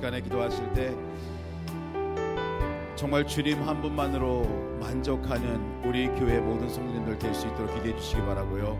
시간에 기도하실 때 정말 주님 한 분만으로 만족하는 우리 교회 모든 성도님들 될 수 있도록 기도해 주시기 바라고요.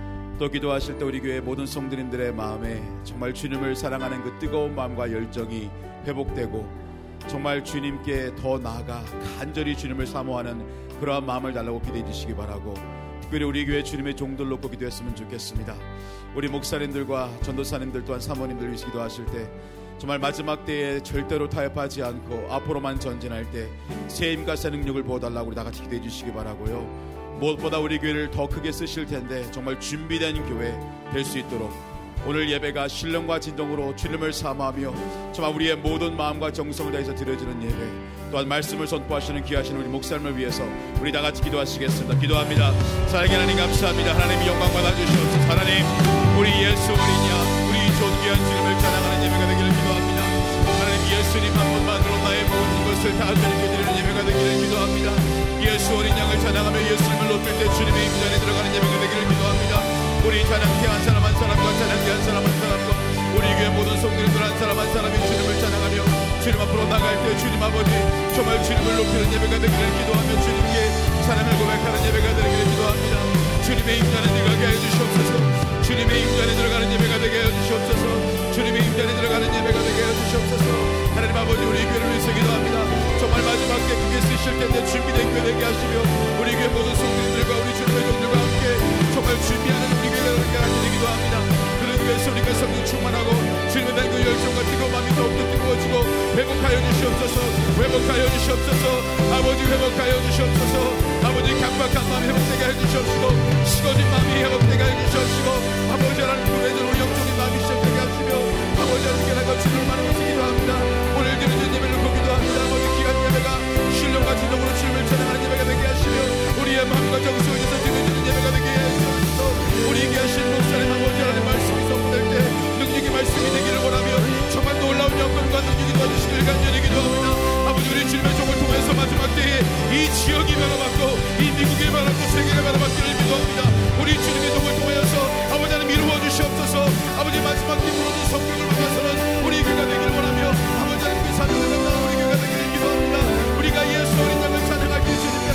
또 기도하실 때 우리 교회 모든 성도님들의 마음에 정말 주님을 사랑하는 그 뜨거운 마음과 열정이 회복되고 정말 주님께 더 나아가 간절히 주님을 사모하는 그러한 마음을 달라고 기도해 주시기 바라고, 특별히 우리 교회 주님의 종들 놓고 기도했으면 좋겠습니다. 우리 목사님들과 전도사님들 또한 사모님들 위해서 기도하실 때 정말 마지막 때에 절대로 타협하지 않고 앞으로만 전진할 때 새 힘과 새 능력을 부어달라고 우리 다같이 기도해 주시기 바라고요. 무엇보다 우리 교회를 더 크게 쓰실 텐데 정말 준비된 교회 될 수 있도록 오늘 예배가 신령과 진정으로 주님을 사모하며 정말 우리의 모든 마음과 정성을 다해서 드려지는 예배, 또한 말씀을 선포하시는 귀하신 우리 목사님을 위해서 우리 다같이 기도하시겠습니다. 기도합니다. 사랑의 하나님 감사합니다. 하나님이 영광 받아주시옵소서. 하나님, 우리 예수 어리냐 우리 존귀한 주님을 찬양하는 예배가 되기를 기도합니다. 하나님, 예수님 한 분만으로 나의 모든 것을 다 주님께 드리는 예배가 되기를 기도합니다. 예수 어린 양을 찬양하며 예수님을 높일 때 주님의 임전에 들어가는 예배가 되기를 기도합니다. 우리 찬양대 한 사람 한 사람과 찬양대 한 사람 한 사람과 우리 교회 모든 성도님들 한 사람 한 사람이 주님을 찬양하며 주님 앞으로 나갈 때 주님 아버지 정말 주님을 높이는 예배가 되기를 기도하며 주님께 사랑을 고백하는 예배가 되기를 기도합니다. 주님의 임전에 들어가게 해주시옵소서. 주님의 임전에 들어가는 예배가 되게 해주시옵소서. 주님의 임전에 들어가는 예배가 되게 해주시옵소서. 하나님 아버지, 우리 교회를 위해서 기도합니다. 정말 마지막 때 크게 쓰실 텐데 준비된 교회 되게 하시며 우리 교회 모든 성도님들과 우리 주님의 종들과 함께 정말 준비하는 우리 교회가 되게 하시니 기도합니다. 그를 위해서 우리가 성령 충만하고 주님에 대한 그 열정과 뜨거운 마음이 더욱더 뜨거워지고 회복하여 주시옵소서. 회복하여 주시옵소서. 아버지, 회복하여 주시옵소서. 아버지, 강박한 마음이 회복되게 해주시옵시고 식어진 마음이 회복되게 해주시옵시고 아버지 하나님, 불의대로 영적인 마음이 시작되게 하시며 아버지 하나님께 나가 주님을 만나서 기도합니다. 오늘 드리는 예배를 놓고 기도합니다. 아버지, 기간 예배가 신령과 진정으로 주님을 찬양하는 예배가 되게 하시며 우리의 마음과 정성에서 드리는 예배가 되게 하시옵소서. 우리 귀하신 목사님 아버지 하나님 말씀이 선포될 때 능력의 말씀이 되기를 원하며 정말 놀라운 영광과 능력이 도와주시길 간절히 기도합니다. 아버지, 우리 주님의 종을 통해서 마지막 때에 이 지역이 변화받고 이 미국이 변화받고 세계가 변화받기를 기도합니다. 우리 주님의 종을 통해서 아버지 하나님 이루어 주시옵소서. 아버지, 마지막 때 무너진 성경을 만나서는 우리 교회가 되기를 원하며 아버지 하나님께 찬양하는 우리 교회가 되기를 기도합니다. 우리가 예수 어린 양을 찬양할 때 주님께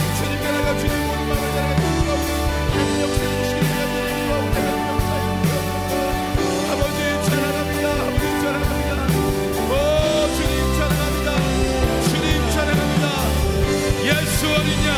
나가 주님 모든 마음을 찬양하는 기도합니다. 하나님 역사해 주시기를 간절히 기도합니다. 아버지 찬양합니다. 아버지 찬양합니다. 오 주님 찬양합니다. 주님 찬양합니다. 예수 어린 양,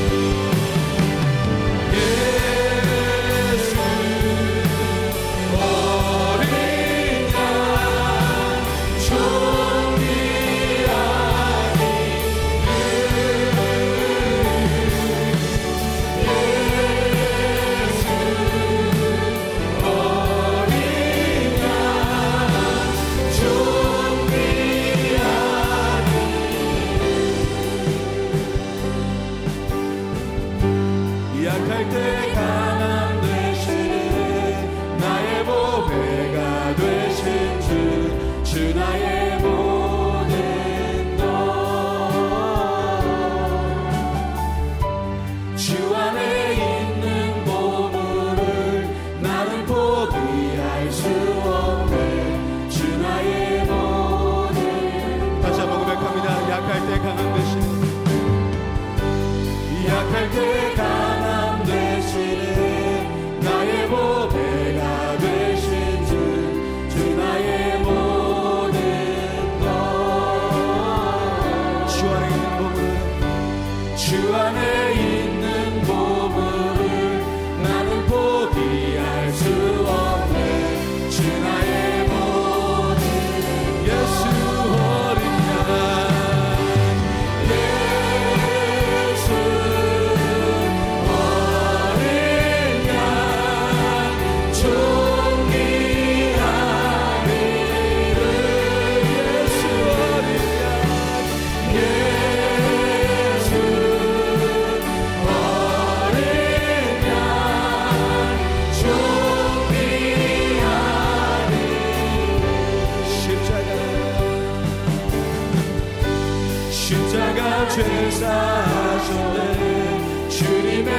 제사하셨네. 주님의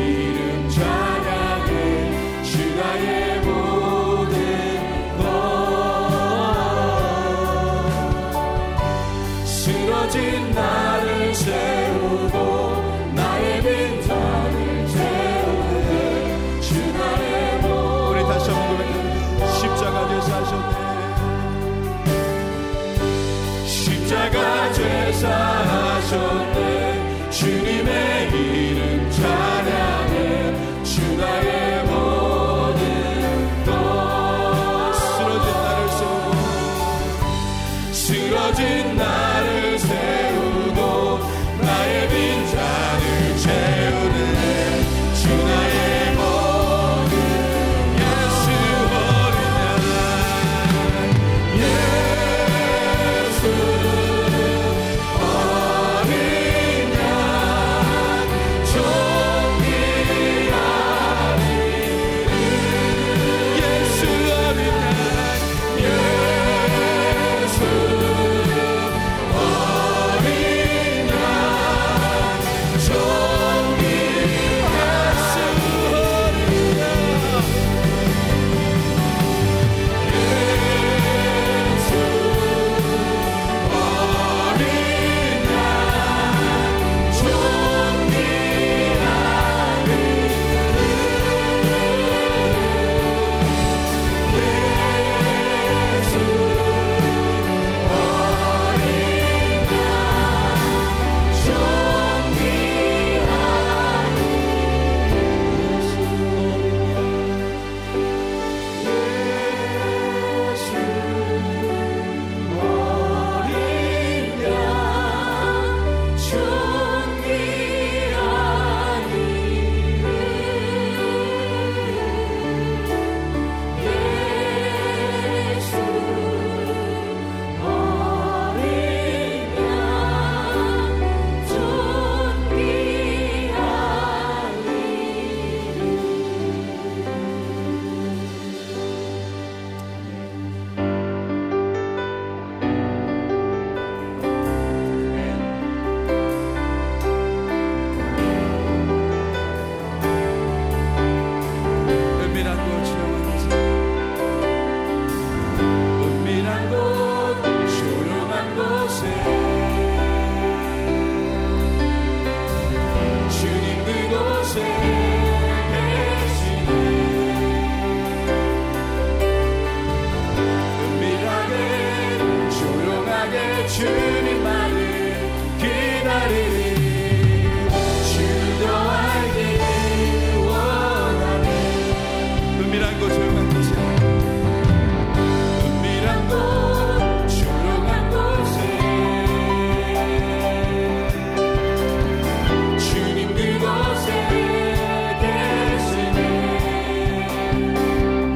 이름 찬양해. 주 나의 모든 것. 쓰러진 나를 세우고 나의 빈잔을 채우네. 주 나의 모든. 우리 다시 한번 고백합니다. 십자가 제사하셨네. 십자가 제사하셨네. 주님의 이름 찬양해. 주 나의 모든 것. 쓰러진 나를 세우고 나의 빈잔을 채우네. 주 나의 모든 예수 어린 양. 예수 어린 양 존귀하리. 예수 어린 양.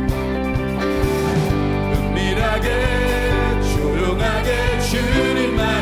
주님만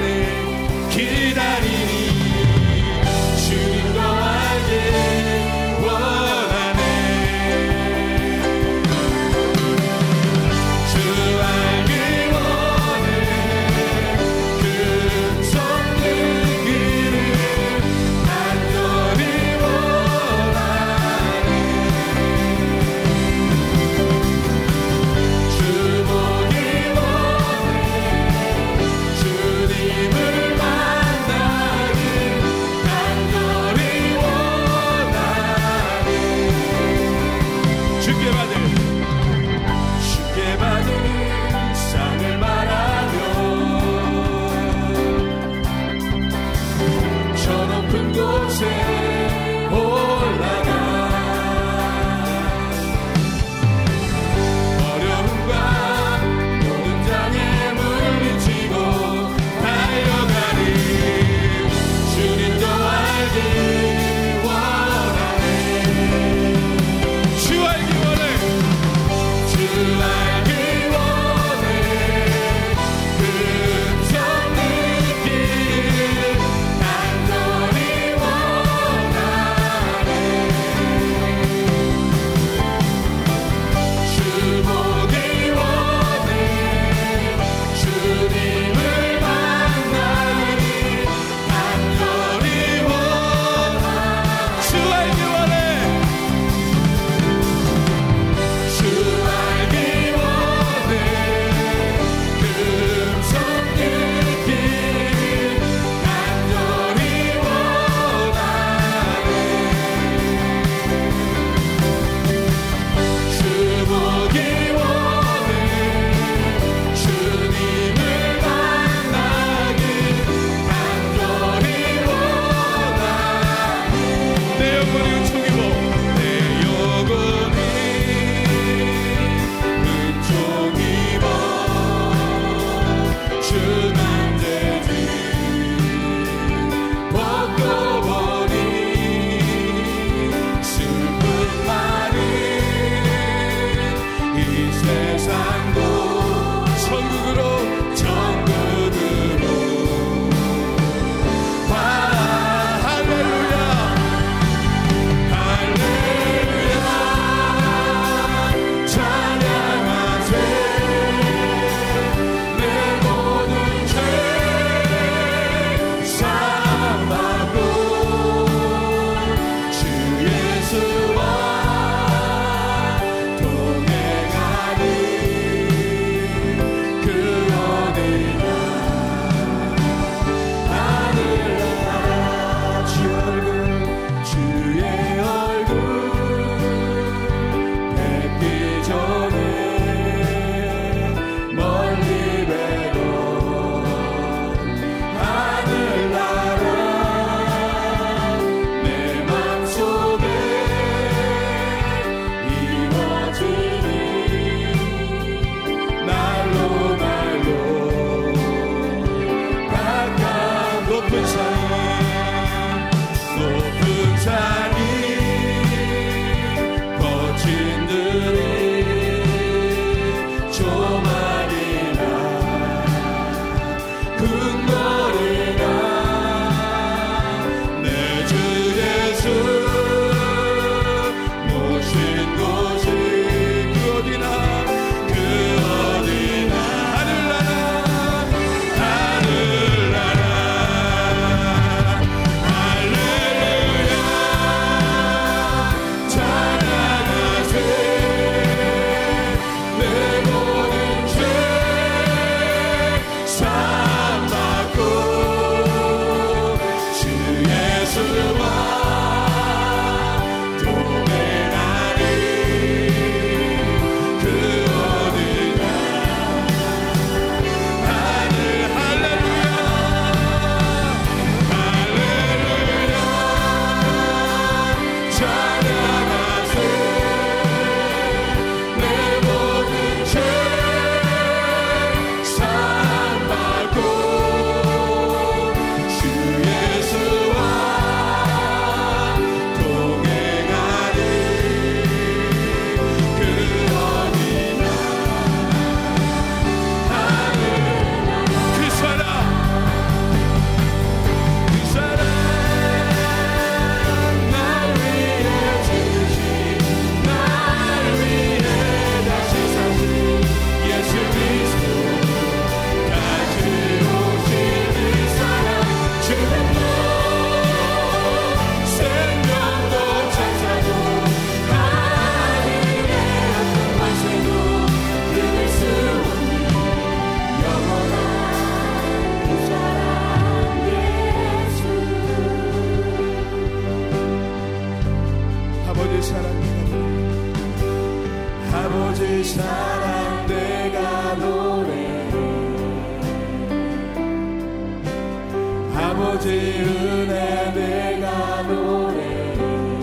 아버지 은혜 내가 노래해.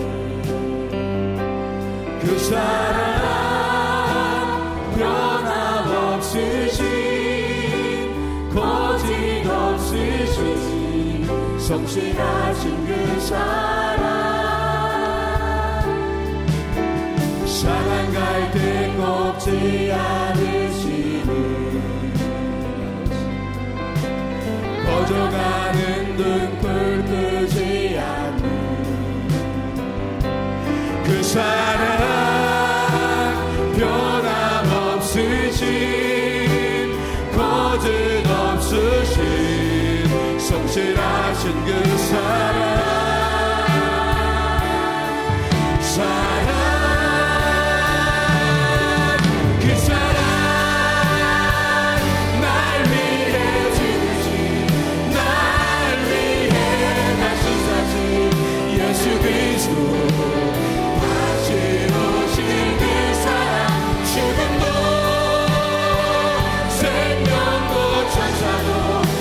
그 사랑 변함없으신 거짓 없으신 성실하신 그 사랑 상한 갈대 꺾지 않으시는 꺼져가는 등불 끄지 않는 그 사랑 변함없으신 거짓 없으신 성실하신 그 사랑 그 사랑 날 위해 죽으신 날 위해 다시 사신 예수 그리스도 다시 오신 그 사랑 죽음도 생명도 천사도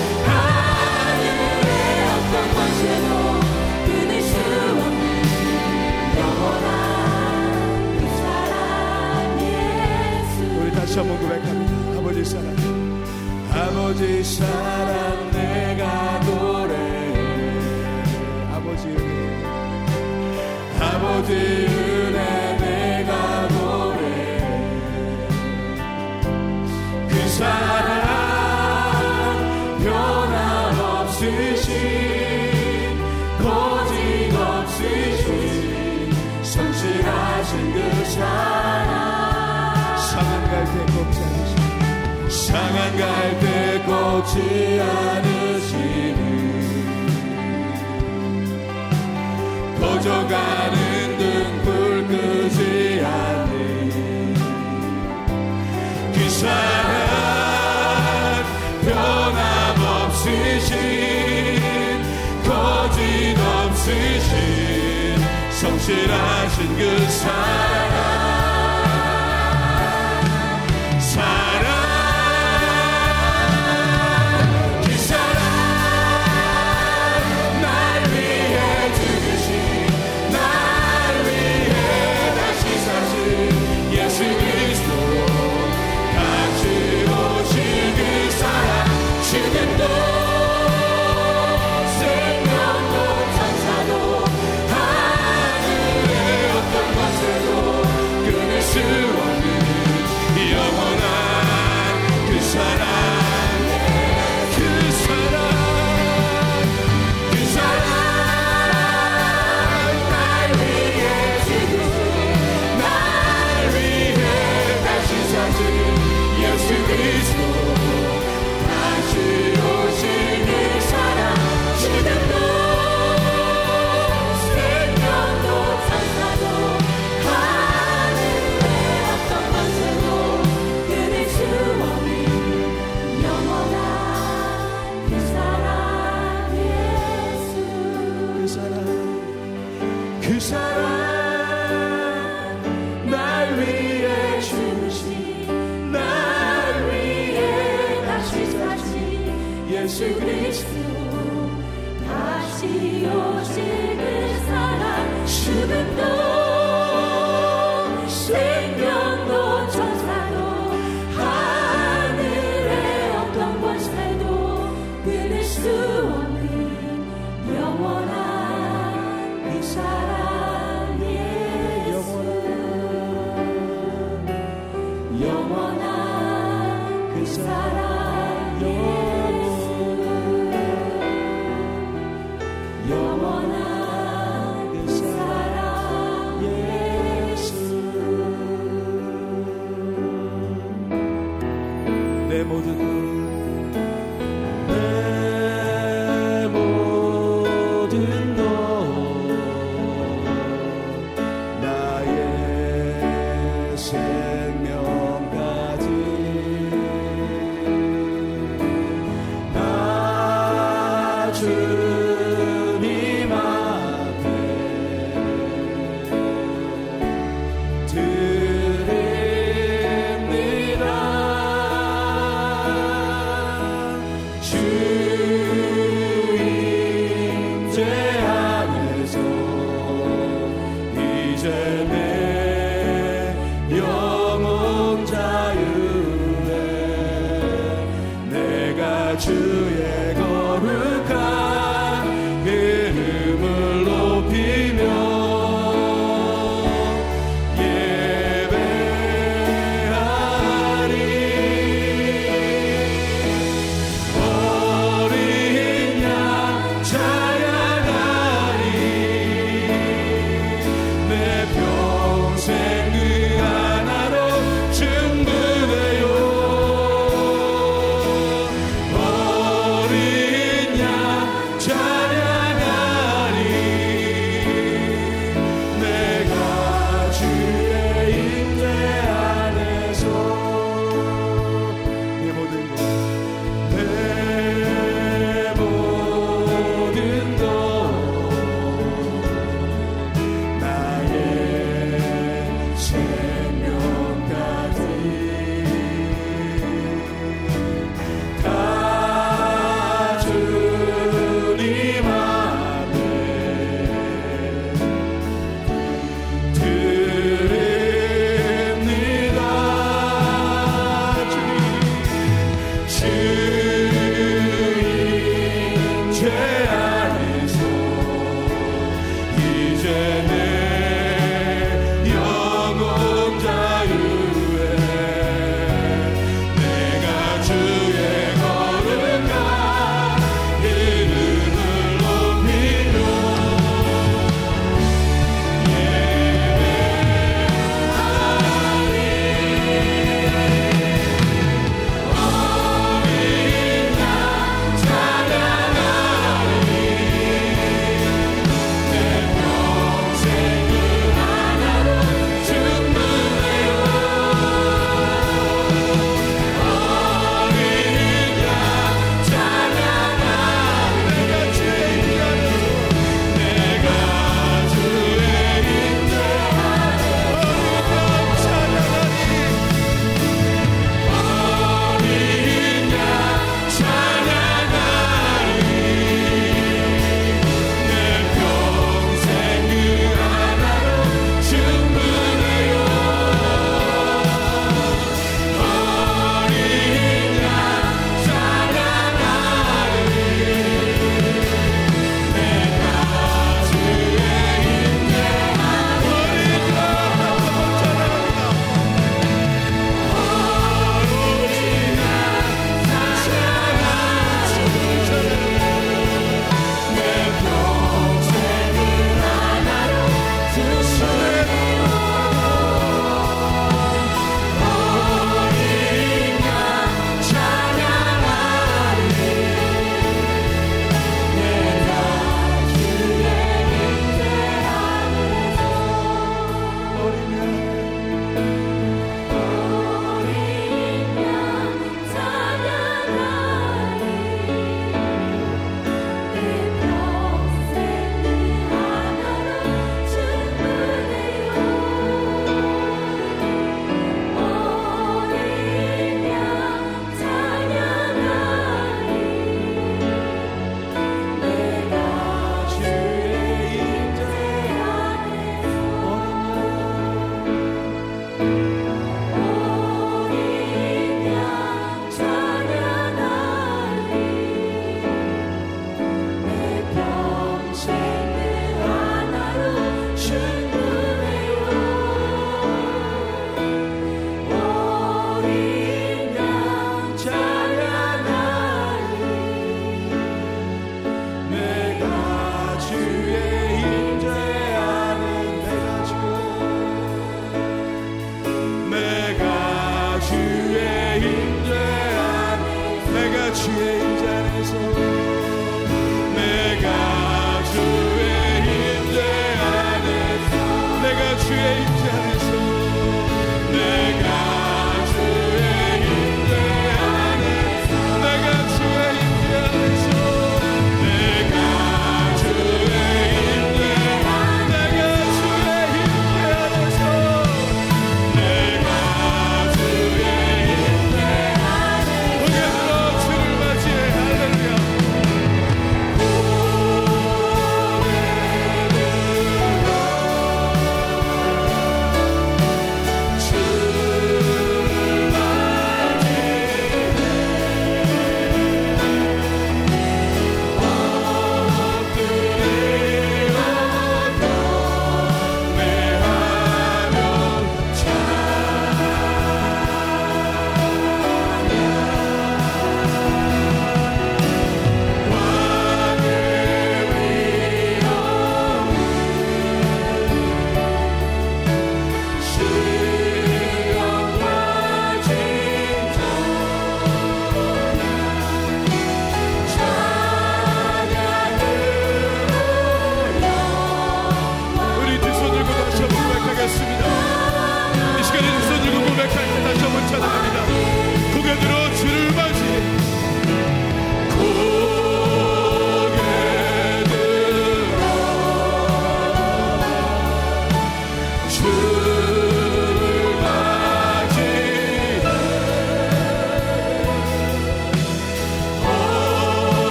하늘의 어떤 권세도 끊을 수 없는 영원한 그 사랑 예수. 우리 다시 한번 고백합니다. 아버지 사랑 아버지 사랑 내가 노래해. 아버지 은혜 아버지 은혜 내가 노래해. 그 사랑 변함없으신 거짓 없으신 성실하신 그 사랑 상한 갈대 꺾지 않으시는 상한 갈대 꺾지 않으시는 꺼져가는 등불 끄지 않는 그 사랑 변함없으신 거짓 없으신 성실하신 그 사랑 그 사랑 날 위해 죽으신 날 위해 다시 사신 예수 그리스도 같이 오신 그 사랑 죽음도 생명도 천사도 하늘의 어떤 권세도 끊을 수 없는 영원한 그 사랑 그 사랑 그 사랑 날 위해 죽으신 날 위해 다시 사신 예수 그리스도 다시 오신 그 사랑 죽음도 생명도 천사도 하늘의 어떤 권세도 끊을 수 없는 영원한 그 사랑 예수. 그 사랑 날 위해 죽으신 날 위해 다시 사신 예수 그리스도 다시 오실 그 사랑 죽음도 생명도 천사도 하늘의 어떤 권세도 끊을 수 없는 영원한 그 사랑 예수. 영원한 그 사랑 예수. 영원한 그 사랑 예수. 내 모든 것 나의 생명까지 나 주님 앞에 드립니다. 주 주의 거룩한 이름을 높이며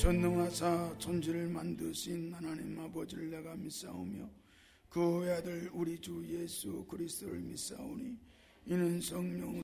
전능하사 천지를 만드신 하나님 아버지를 내가 믿사오며 그 아들 우리 주 예수 그리스도를 믿사오니 이는 성령